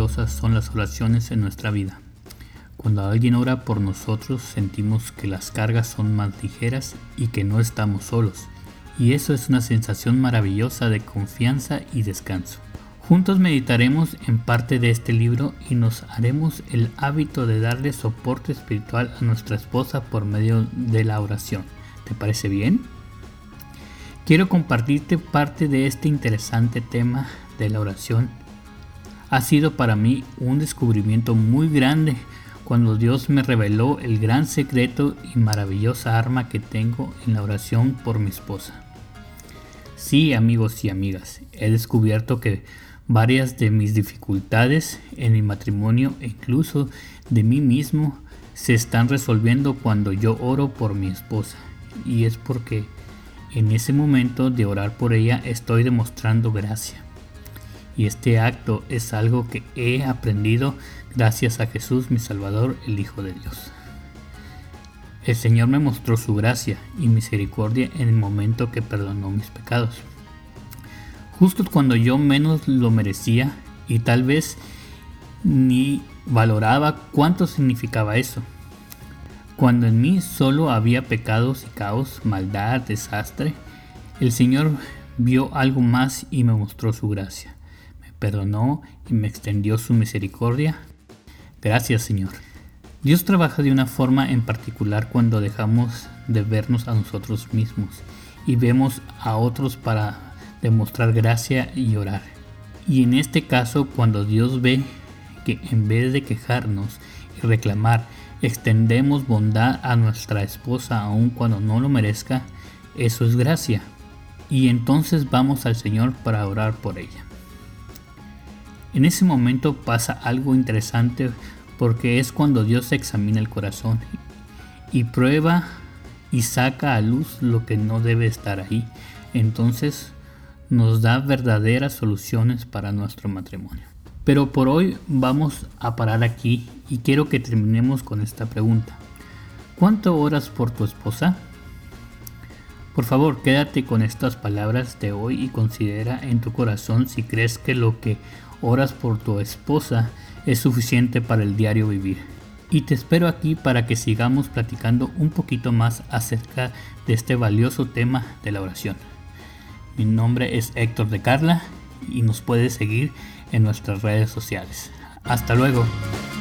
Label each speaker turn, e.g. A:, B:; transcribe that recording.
A: poderosas son las oraciones en nuestra vida. Cuando alguien ora por nosotros, sentimos que las cargas son más ligeras y que no estamos solos. Y eso es una sensación maravillosa de confianza y descanso. Juntos meditaremos en parte de este libro y nos haremos el hábito de darle soporte espiritual a nuestra esposa por medio de la oración. ¿Te parece bien? Quiero compartirte parte de este interesante tema de la oración. Ha sido para mí un descubrimiento muy grande cuando Dios me reveló el gran secreto y maravillosa arma que tengo en la oración por mi esposa. Sí, amigos y amigas, he descubierto que varias de mis dificultades en mi matrimonio e incluso de mí mismo se están resolviendo cuando yo oro por mi esposa. Y es porque en ese momento de orar por ella estoy demostrando gracia. Y este acto es algo que he aprendido gracias a Jesús, mi Salvador, el Hijo de Dios. El Señor me mostró su gracia y misericordia en el momento que perdonó mis pecados. Justo cuando yo menos lo merecía y tal vez ni valoraba cuánto significaba eso. Cuando en mí solo había pecados y caos, maldad, desastre, el Señor vio algo más y me mostró su gracia. Me perdonó y me extendió su misericordia. Gracias, Señor. Dios trabaja de una forma en particular cuando dejamos de vernos a nosotros mismos y vemos a otros para demostrar gracia y orar. Y en este caso, cuando Dios ve que en vez de quejarnos y reclamar, extendemos bondad a nuestra esposa aun cuando no lo merezca, eso es gracia. Y entonces vamos al Señor para orar por ella. En ese momento pasa algo interesante porque es cuando Dios examina el corazón y prueba y saca a luz lo que no debe estar ahí. Entonces nos da verdaderas soluciones para nuestro matrimonio. Pero por hoy vamos a parar aquí y quiero que terminemos con esta pregunta. ¿Cuánto oras por tu esposa? Por favor, quédate con estas palabras de hoy y considera en tu corazón si crees que lo que oras por tu esposa es suficiente para el diario vivir. Y te espero aquí para que sigamos platicando un poquito más acerca de este valioso tema de la oración. Mi nombre es Héctor de Carla y nos puedes seguir en nuestras redes sociales. Hasta luego.